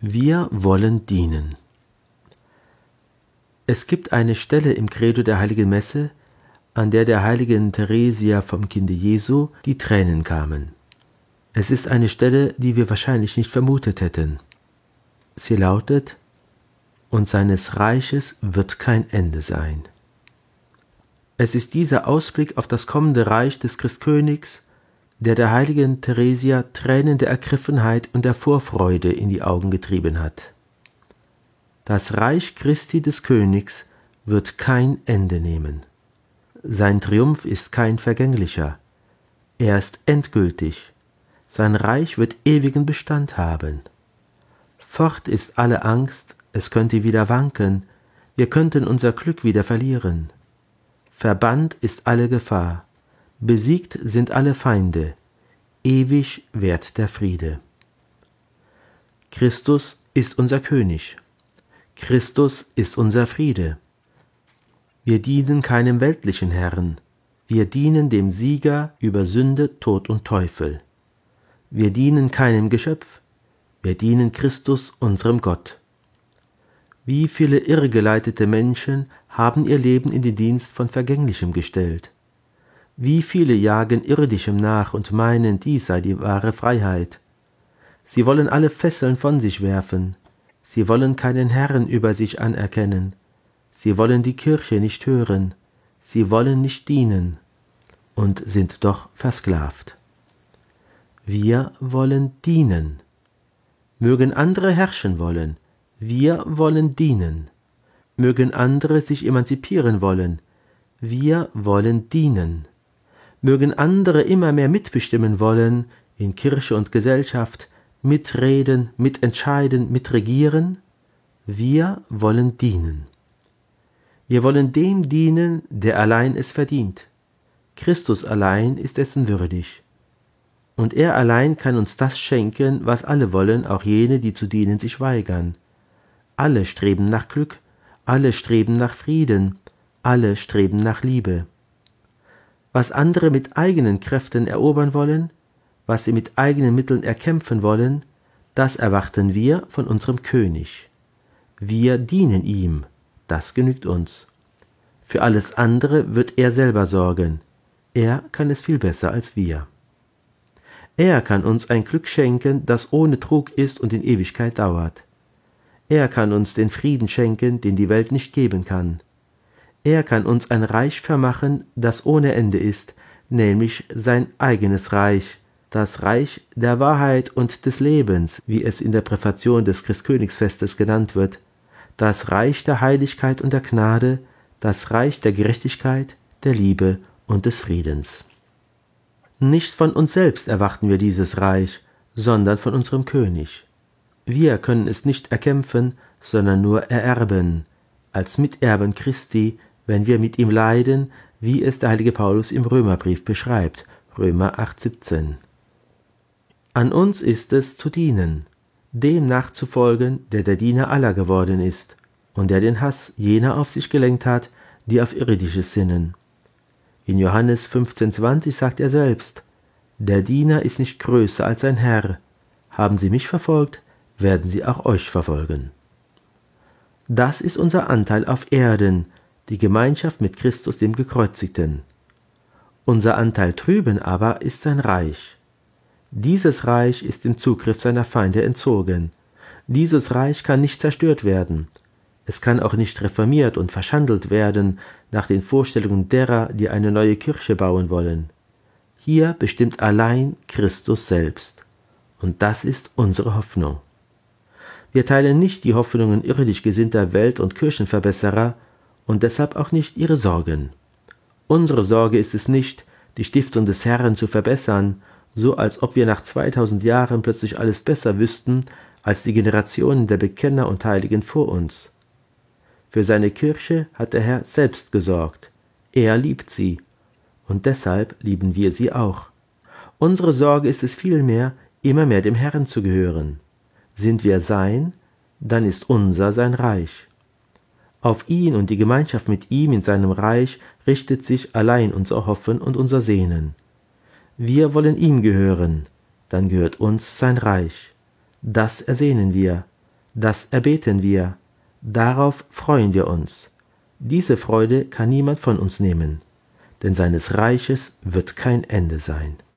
Wir wollen dienen. Es gibt eine Stelle im Credo der Heiligen Messe, an der heiligen Theresia vom Kinde Jesu die Tränen kamen. Es ist eine Stelle, die wir wahrscheinlich nicht vermutet hätten. Sie lautet: Und seines Reiches wird kein Ende sein. Es ist dieser Ausblick auf das kommende Reich des Christkönigs, der heiligen Theresia Tränen der Ergriffenheit und der Vorfreude in die Augen getrieben hat. Das Reich Christi des Königs wird kein Ende nehmen. Sein Triumph ist kein vergänglicher. Er ist endgültig. Sein Reich wird ewigen Bestand haben. Fort ist alle Angst, es könnte wieder wanken, wir könnten unser Glück wieder verlieren. Verbannt ist alle Gefahr, besiegt sind alle Feinde, ewig währt der Friede. Christus ist unser König. Christus ist unser Friede. Wir dienen keinem weltlichen Herrn, wir dienen dem Sieger über Sünde, Tod und Teufel. Wir dienen keinem Geschöpf, wir dienen Christus, unserem Gott. Wie viele irregeleitete Menschen haben ihr Leben in den Dienst von Vergänglichem gestellt? Wie viele jagen Irdischem nach und meinen, dies sei die wahre Freiheit? Sie wollen alle Fesseln von sich werfen. Sie wollen keinen Herrn über sich anerkennen. Sie wollen die Kirche nicht hören. Sie wollen nicht dienen und sind doch versklavt. Wir wollen dienen. Mögen andere herrschen wollen, wir wollen dienen. Mögen andere sich emanzipieren wollen, wir wollen dienen. Mögen andere immer mehr mitbestimmen wollen, in Kirche und Gesellschaft, mitreden, mitentscheiden, mitregieren, wir wollen dienen. Wir wollen dem dienen, der allein es verdient. Christus allein ist dessen würdig. Und er allein kann uns das schenken, was alle wollen, auch jene, die zu dienen sich weigern. Alle streben nach Glück, alle streben nach Frieden, alle streben nach Liebe. Was andere mit eigenen Kräften erobern wollen, was sie mit eigenen Mitteln erkämpfen wollen, das erwarten wir von unserem König. Wir dienen ihm, das genügt uns. Für alles andere wird er selber sorgen. Er kann es viel besser als wir. Er kann uns ein Glück schenken, das ohne Trug ist und in Ewigkeit dauert. Er kann uns den Frieden schenken, den die Welt nicht geben kann. Er kann uns ein Reich vermachen, das ohne Ende ist, nämlich sein eigenes Reich, das Reich der Wahrheit und des Lebens, wie es in der Präfation des Christkönigsfestes genannt wird, das Reich der Heiligkeit und der Gnade, das Reich der Gerechtigkeit, der Liebe und des Friedens. Nicht von uns selbst erwarten wir dieses Reich, sondern von unserem König. Wir können es nicht erkämpfen, sondern nur ererben, als Miterben Christi, wenn wir mit ihm leiden, wie es der heilige Paulus im Römerbrief beschreibt, Römer 8,17. An uns ist es zu dienen, dem nachzufolgen, der Diener aller geworden ist und der den Hass jener auf sich gelenkt hat, die auf Irdisches sinnen. In Johannes 15,20 sagt er selbst: Der Diener ist nicht größer als sein Herr. Haben sie mich verfolgt, werden sie auch euch verfolgen. Das ist unser Anteil auf Erden, die Gemeinschaft mit Christus dem Gekreuzigten. Unser Anteil drüben aber ist sein Reich. Dieses Reich ist dem Zugriff seiner Feinde entzogen. Dieses Reich kann nicht zerstört werden. Es kann auch nicht reformiert und verschandelt werden nach den Vorstellungen derer, die eine neue Kirche bauen wollen. Hier bestimmt allein Christus selbst. Und das ist unsere Hoffnung. Wir teilen nicht die Hoffnungen irdisch gesinnter Welt- und Kirchenverbesserer und deshalb auch nicht ihre Sorgen. Unsere Sorge ist es nicht, die Stiftung des Herrn zu verbessern, so als ob wir nach 2000 Jahren plötzlich alles besser wüssten als die Generationen der Bekenner und Heiligen vor uns. Für seine Kirche hat der Herr selbst gesorgt. Er liebt sie. Und deshalb lieben wir sie auch. Unsere Sorge ist es vielmehr, immer mehr dem Herrn zu gehören. Sind wir sein, dann ist unser sein Reich. Auf ihn und die Gemeinschaft mit ihm in seinem Reich richtet sich allein unser Hoffen und unser Sehnen. Wir wollen ihm gehören, dann gehört uns sein Reich. Das ersehnen wir. Das erbeten wir, darauf freuen wir uns. Diese Freude kann niemand von uns nehmen, denn seines Reiches wird kein Ende sein.